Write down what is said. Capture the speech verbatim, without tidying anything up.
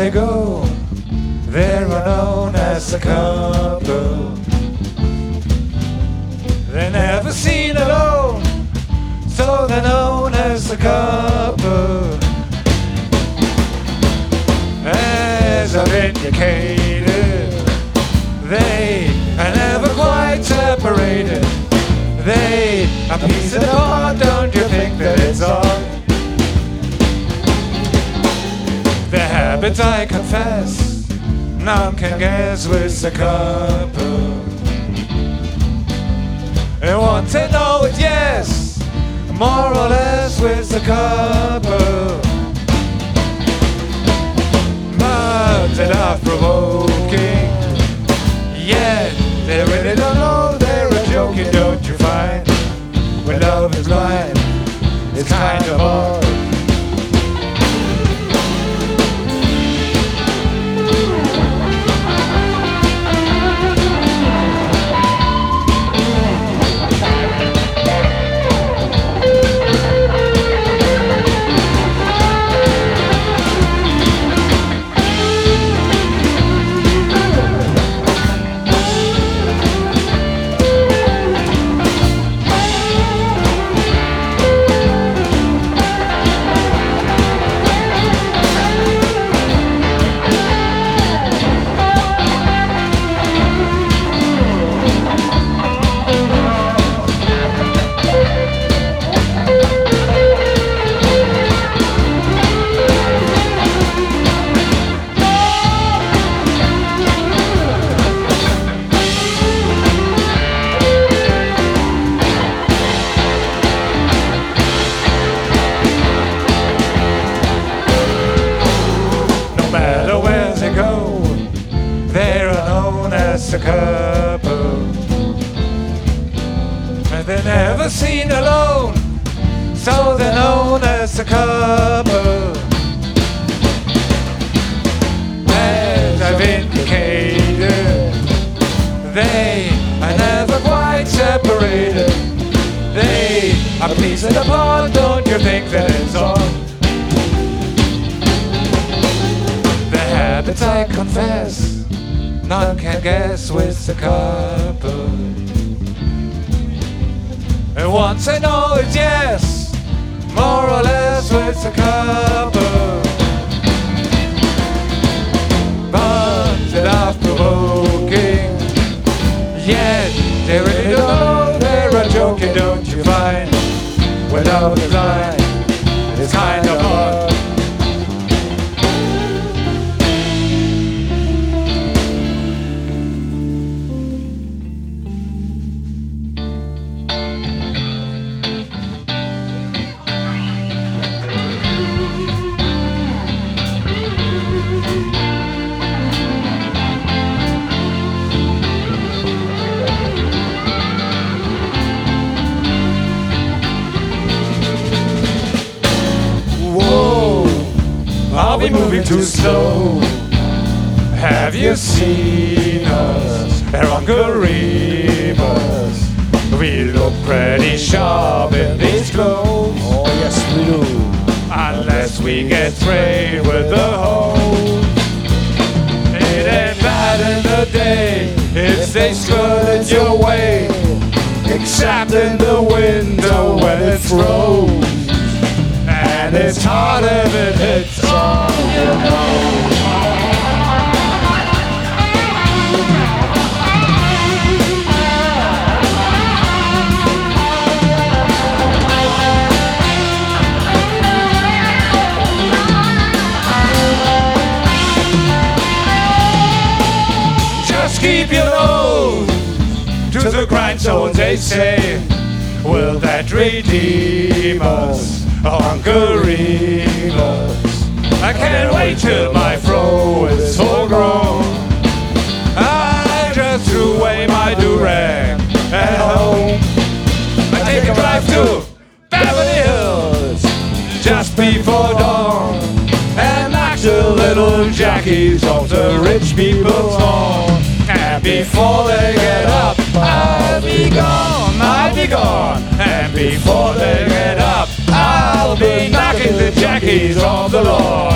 they go, they're known as a couple. They're never seen alone, so they're known as a couple. As I've indicated, they are never quite separated. They are pieces apart, don't you think that it's odd? Their habits, I confess, none can guess with a couple. And once they know it, yes, more or less with a couple. But they're not provoking, yeah, they really don't know they're a joking, don't you find? When love is blind, it's kind of hard. A couple, and they're never seen alone, so they're known as a couple. As I've indicated, they are never quite separated. They are pieces apart, don't you think that it's odd? Their habits, I confess, none can guess with a couple. And once I know it's yes, more or less with a couple. But they're not provoking, yet they really don't know they're a joking, don't you find? When love is blind, it's kind of hard. Are we moving too slow? Have you seen us? They're on Garimas. We look pretty sharp in these clothes. Oh yes we do. Unless we get sprayed with the hose. It ain't bad in the day if they skirt your way, except in the winter when it throws. And it's hard if it hits on your nose. Just keep your nose to the grindstone, they say. Will that redeem us? On Garimas. I can't wait till my fro is full grown. I just threw away my do-rag at home. I take a drive to Beverly Hills just before dawn and knock the little jackies off the rich people's lawn. And before they get up, I'll be gone, I'll be gone. And before they get up, I'll be knocking the jackies off the lawn.